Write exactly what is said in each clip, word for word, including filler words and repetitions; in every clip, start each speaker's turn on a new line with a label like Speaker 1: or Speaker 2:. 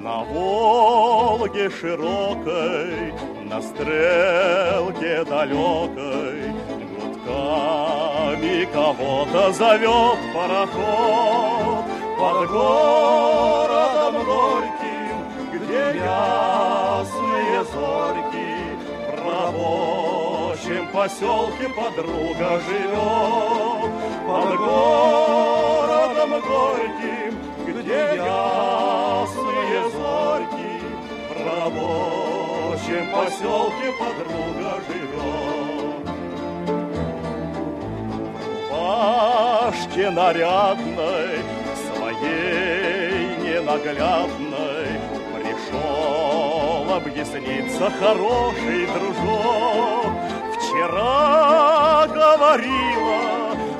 Speaker 1: На Волге широкой, на стрелке далекой, гудками кого-то зовет пароход. Под городом горьким, где ясные зорьки, в рабочем поселке подруга живет. Под городом горьким, где ясные зорьки, в рабочем поселке подруга живет. В рубашке нарядной, своей ненаглядной, пришел объясниться хороший дружок. Вчера говорила,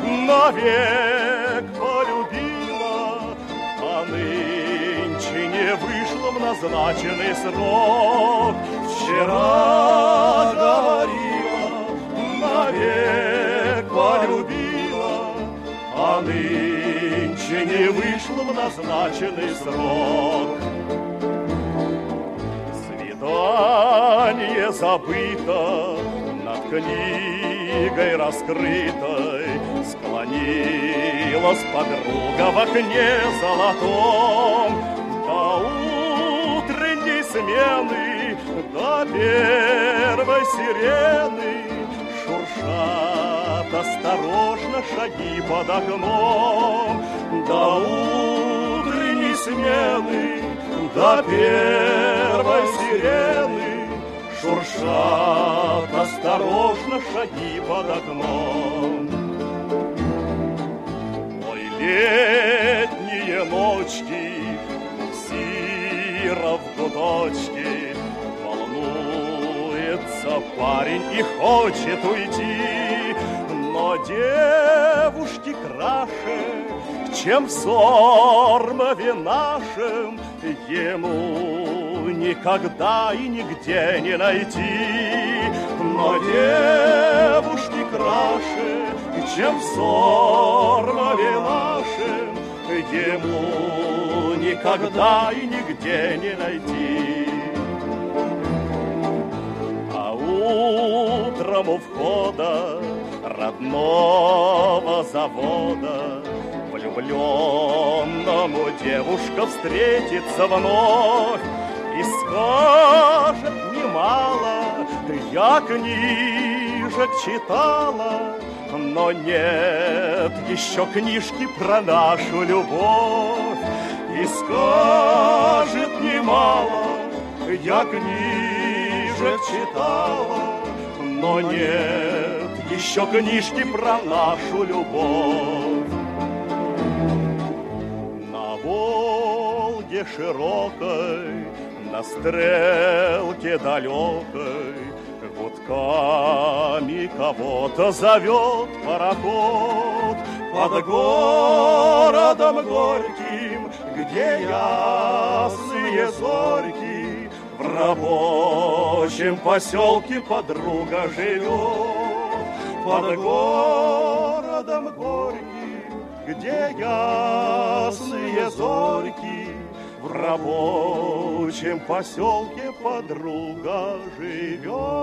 Speaker 1: навек полюбила, а нынче не вышла в назначенный срок. Вчера говорила, навек полюбила, а нынче не вышла в назначенный срок. Свидание забыто, над книгой раскрытой склонилась подруга в окне золотом. До утренней смены, до первой сирены шуршат осторожно шаги под окном. До утренней смены, до первой сирены шуршат осторожно шаги под окном. Ой, летние ночки, буксиров гудочки, волнуется парень и хочет уйти, но девушки краше, чем в Сормове нашем, ему никогда и нигде не найти. Но девушки краше, чем в Сормове нашем, ему никогда и нигде не найти. А утром у входа родного завода влюбленному девушка встретится вновь и скажет немало: я книжек читала, но нет еще книжки про нашу любовь. И скажет немало: я книжек читала, но нет еще книжки про нашу любовь. На Волге широкой, на стрелке далекой, гудками кого-то зовет пароход. Под городом горьким, где ясные зорьки, в рабочем поселке подруга живет. Под городом горьким, где ясные зорьки, в рабочем поселке подруга живет.